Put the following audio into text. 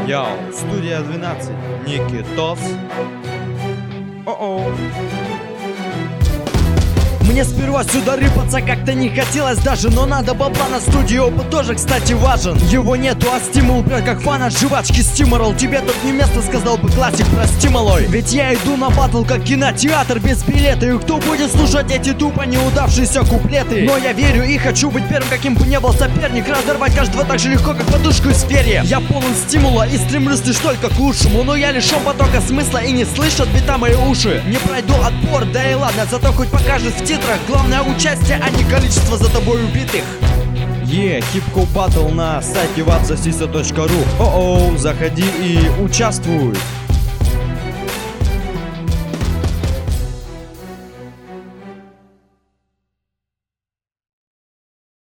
Йоу, студия 12, Никитос. О-о. Мне сперва сюда рыпаться как-то не хотелось даже, но надо бабла на студию, опыт тоже, кстати, важен. Его нету, а стимул прям как фан от жвачки Стиморол. Тебе тут не место, сказал бы классик про стимолой. Ведь я иду на батл как кинотеатр без билета. И кто будет слушать эти тупо неудавшиеся куплеты? Но я верю и хочу быть первым, каким бы не был соперник. Разорвать каждого так же легко, как подушку из перья. Я полон стимула и стремлюсь лишь только к лучшему, но я лишен потока смысла и не слышат бита мои уши. Не пройду отбор, да и ладно, зато хоть покажет в титрах. Главное участие, а не количество за тобой убитых. Хип-хоп батл на сайте wapsasisa.ru. О-о, заходи и участвуй.